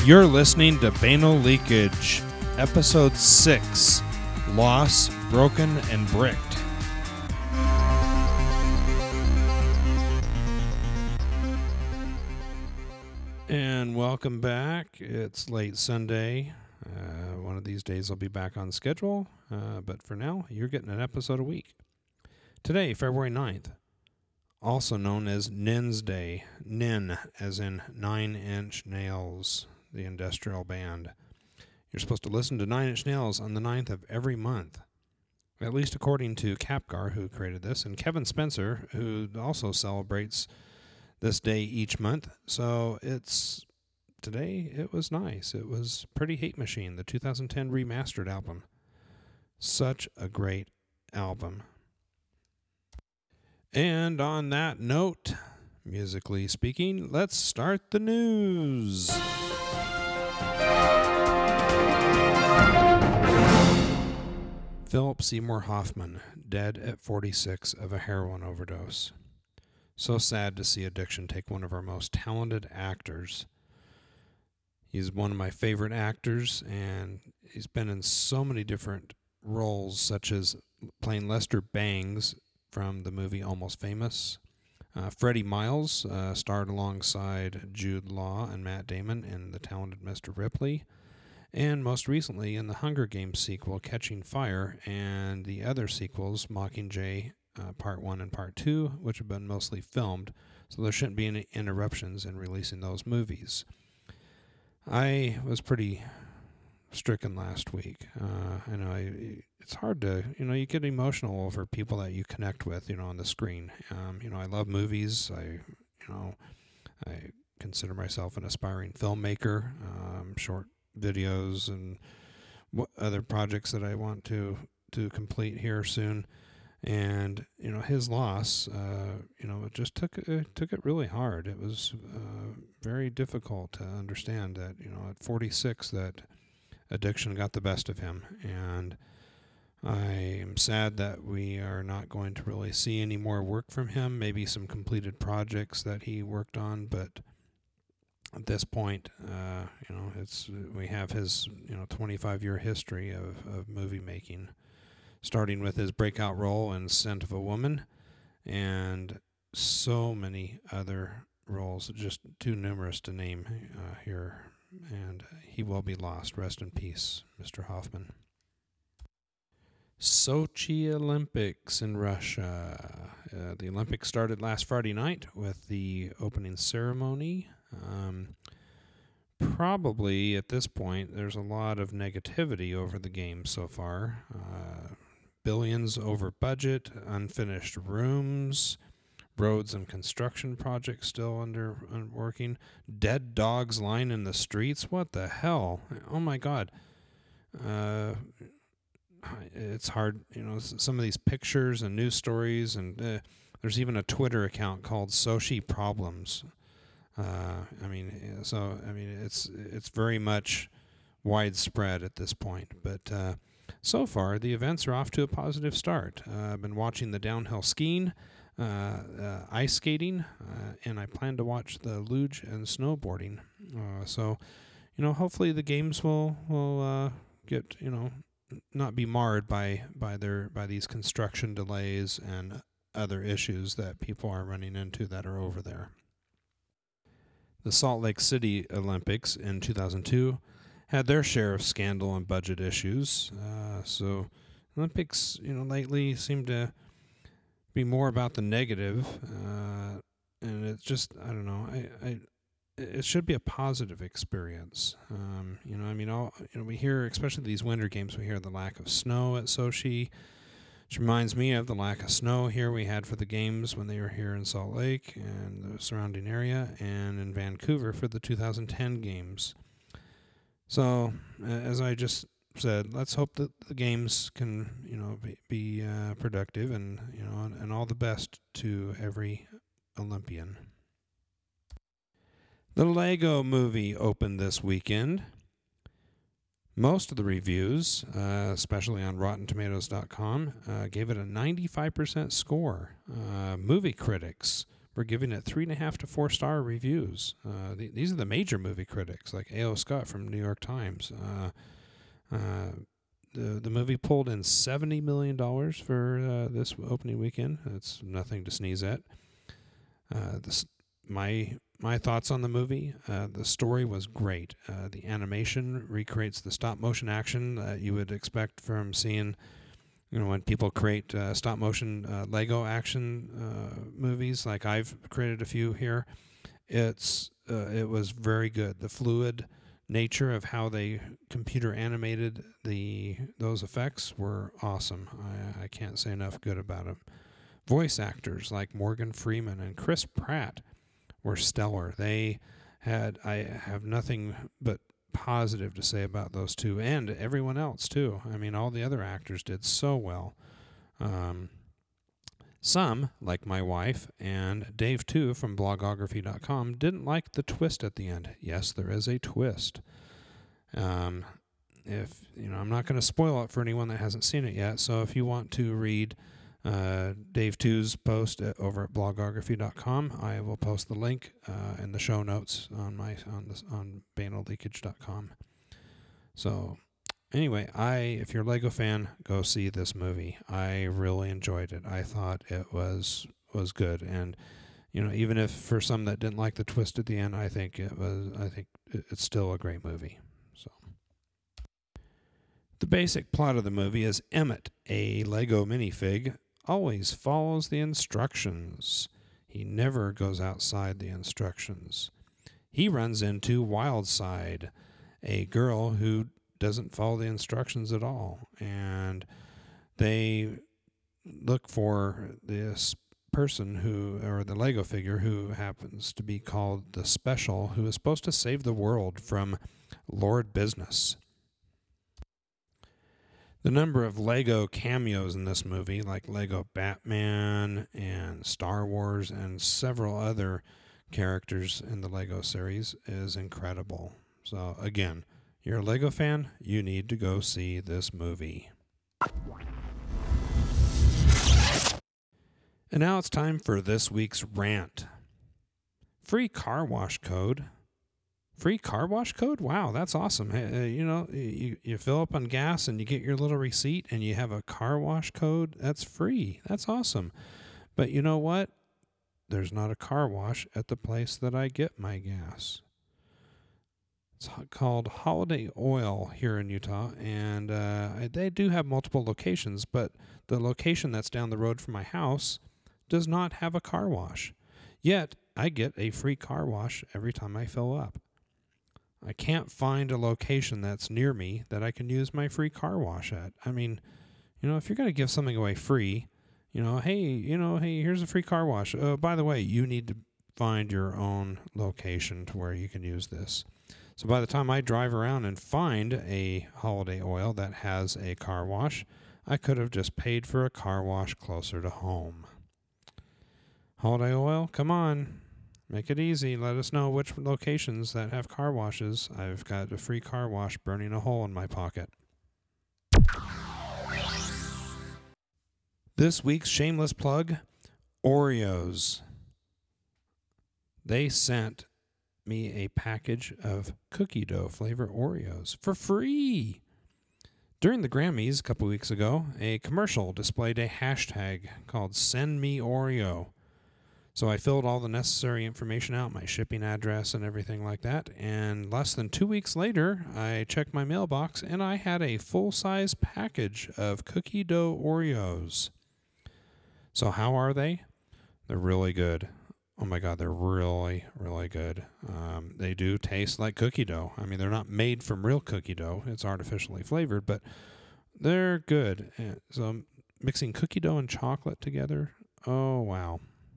You're listening to Banal Leakage, Episode 6, Loss, Broken, and Bricked. And welcome back. It's late Sunday. One of these days I'll be back on schedule, but for now, you're getting an episode a week. Today, February 9th, also known as Nin's Day, Nin as in 9 Inch Nails, the industrial band. You're supposed to listen to 9 Inch Nails on the 9th of every month, at least according to Capgar, who created this, and Kevin Spencer, who also celebrates this day each month. So today it was nice. It was Pretty Hate Machine, the 2010 remastered album. Such a great album. And on that note, musically speaking, let's start the news. Philip Seymour Hoffman, dead at 46 of a heroin overdose. So sad to see addiction take one of our most talented actors. He's one of my favorite actors, and he's been in so many different roles, such as playing Lester Bangs from the movie Almost Famous. Freddie Miles starred alongside Jude Law and Matt Damon in The Talented Mr. Ripley. And most recently in the Hunger Games sequel, Catching Fire, and the other sequels, Mockingjay, Part 1 and Part 2, which have been mostly filmed, so there shouldn't be any interruptions in releasing those movies. I was pretty stricken last week. I know it's hard to, you get emotional over people that you connect with, on the screen. I love movies. I consider myself an aspiring filmmaker, short videos and other projects that I want to complete here soon. And his loss, it just took it really hard. It was very difficult to understand that at 46 that addiction got the best of him, and I am sad that we are not going to really see any more work from him. Maybe some completed projects that he worked on, but at this point, we have his 25-year history of movie making, starting with his breakout role in Scent of a Woman, and so many other roles, just too numerous to name here. And he will be lost. Rest in peace, Mr. Hoffman. Sochi Olympics in Russia. The Olympics started last Friday night with the opening ceremony. Probably at this point, there's a lot of negativity over the game so far. Billions over budget, unfinished rooms, roads and construction projects still working, dead dogs lying in the streets. What the hell? Oh my God. It's hard, some of these pictures and news stories, and there's even a Twitter account called Sochi Problems. It's very much widespread at this point, but so far the events are off to a positive start. I've been watching the downhill skiing, ice skating, and I plan to watch the luge and snowboarding. So hopefully the games will get not be marred by these construction delays and other issues that people are running into that are over there. The Salt Lake City Olympics in 2002 had their share of scandal and budget issues. So Olympics, lately seem to be more about the negative, and it's just, I don't know, it should be a positive experience. We hear, especially these winter games, we hear the lack of snow at Sochi, which reminds me of the lack of snow here we had for the games when they were here in Salt Lake and the surrounding area, and in Vancouver for the 2010 games. So, as I just said, let's hope that the games can, be productive, and and all the best to every Olympian. The Lego Movie opened this weekend. Most of the reviews, especially on RottenTomatoes.com, gave it a 95% score. Movie critics were giving it 3.5 to 4-star reviews. These are the major movie critics, like A.O. Scott from New York Times. The movie pulled in $70 million for this opening weekend. That's nothing to sneeze at. My thoughts on the movie: the story was great. The animation recreates the stop motion action that you would expect from seeing, when people create stop motion Lego action movies, like I've created a few here. It was very good. The fluid nature of how they computer animated those effects were awesome. I can't say enough good about them. Voice actors like Morgan Freeman and Chris Pratt were stellar. I have nothing but positive to say about those two, and everyone else too. I mean, all the other actors did so well. Some, like my wife and Dave too from blogography.com, didn't like the twist at the end. Yes, there is a twist. I'm not going to spoil it for anyone that hasn't seen it yet. So if you want to read Dave 2's post over at blogography.com, I will post the link in the show notes on banalleakage.com. So anyway, if you're a Lego fan, go see this movie. I really enjoyed it. I thought it was good, and even if for some that didn't like the twist at the end, I think it's still a great movie. So the basic plot of the movie is Emmett, a Lego minifig, always follows the instructions. He never goes outside the instructions. He runs into Wildside, a girl who doesn't follow the instructions at all, and they look for this person or the Lego figure who happens to be called the Special, who is supposed to save the world from Lord Business. The number of Lego cameos in this movie, like Lego Batman and Star Wars and several other characters in the Lego series, is incredible. So again, you're a Lego fan, you need to go see this movie. And now it's time for this week's rant. Free car wash code. Free car wash code? Wow, that's awesome. You fill up on gas and you get your little receipt and you have a car wash code. That's free. That's awesome. But you know what? There's not a car wash at the place that I get my gas. It's called Holiday Oil here in Utah, and they do have multiple locations, but the location that's down the road from my house does not have a car wash. Yet, I get a free car wash every time I fill up. I can't find a location that's near me that I can use my free car wash at. I mean, if you're going to give something away free, hey, here's a free car wash. By the way, you need to find your own location to where you can use this. So by the time I drive around and find a Holiday Oil that has a car wash, I could have just paid for a car wash closer to home. Holiday Oil, come on. Make it easy. Let us know which locations that have car washes. I've got a free car wash burning a hole in my pocket. This week's shameless plug, Oreos. They sent me a package of cookie dough flavor Oreos for free. During the Grammys a couple weeks ago, a commercial displayed a hashtag called #SendMeOreo. So I filled all the necessary information out, my shipping address and everything like that, and less than 2 weeks later, I checked my mailbox and I had a full-size package of cookie dough Oreos. So how are they? They're really good. Oh my God, they're really, really good. They do taste like cookie dough. I mean, they're not made from real cookie dough. It's artificially flavored, but they're good. So mixing cookie dough and chocolate together, oh wow.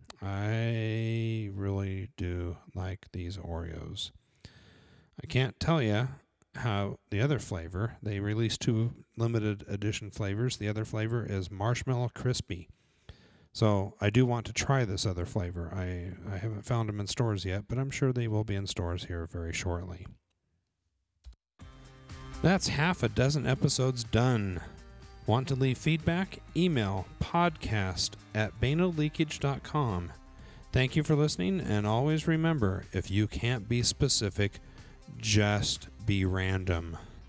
I really do like these Oreos. I can't tell you how the other flavor, they released 2 limited edition flavors. The other flavor is Marshmallow Crispy. So I do want to try this other flavor. I haven't found them in stores yet, but I'm sure they will be in stores here very shortly. That's half a dozen episodes done. Want to leave feedback? Email podcast@banalleakage.com. Thank you for listening, and always remember, if you can't be specific, just be random.